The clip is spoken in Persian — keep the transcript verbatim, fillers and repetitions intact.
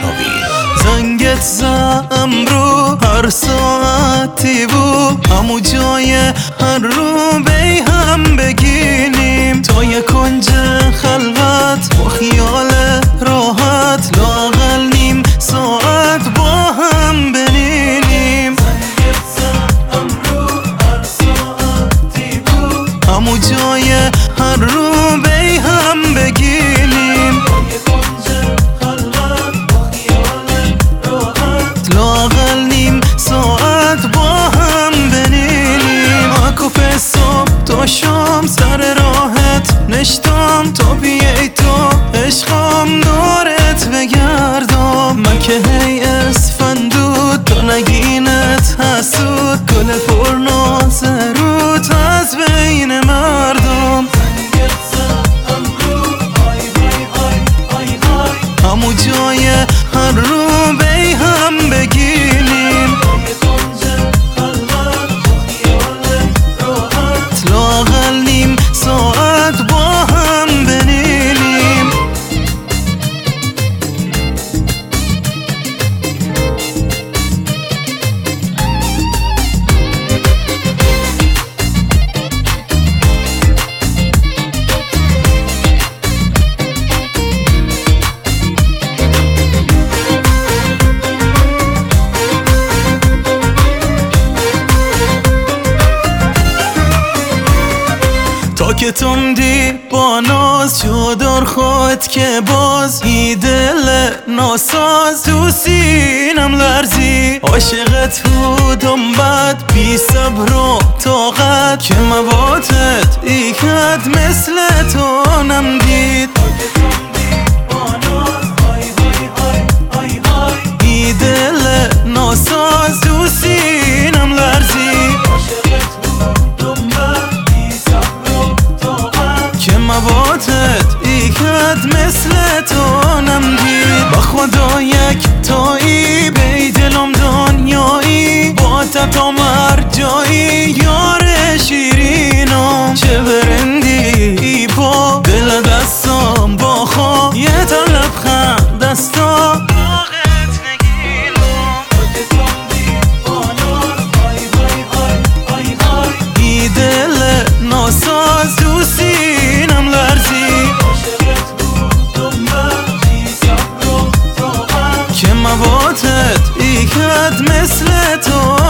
نوین. زنگت زم رو هر ساعتی بود، همو جای هر رو بی هم بگینیم، تا یه کنج خلوت با خیال راحت، لااقل نیم ساعت با هم بنینیم. زنگت زم رو هر ساعتی بود، همو جای هر رو بی هم بگینیم، لااقل نیم ساعت با هم بنینیم. آکوف صبح تا شام سر راحت نشتم، تا بیای تو عشقم دورت بگردم. من که هی اسفندود تو نگینت حسود، گل پرناز روت از بین مردم. همو جای هر رو بی هم بگینیم، لااقل نیم ساعت با هم بنینیم. تا که تم دی با ناز جدار خود که باز، ای دل ناساز تو سینم لرزی. عاشقت بودم بد بی صبر و طاقت، که مواتت ای کد مثل تو نمدید. ای دل ناساز تو سینم لرزی، که مواتت ای کد مثل تو نمدید. با خدا یک تایی بی دلم دنیایی، با تا مر جایی یار شیرینم. چه برندی ای با دل دستم با خواه، یه تا لبخند دستا ای دل ناساز تو سینم لرزی، که مواتت ای کد مثل تو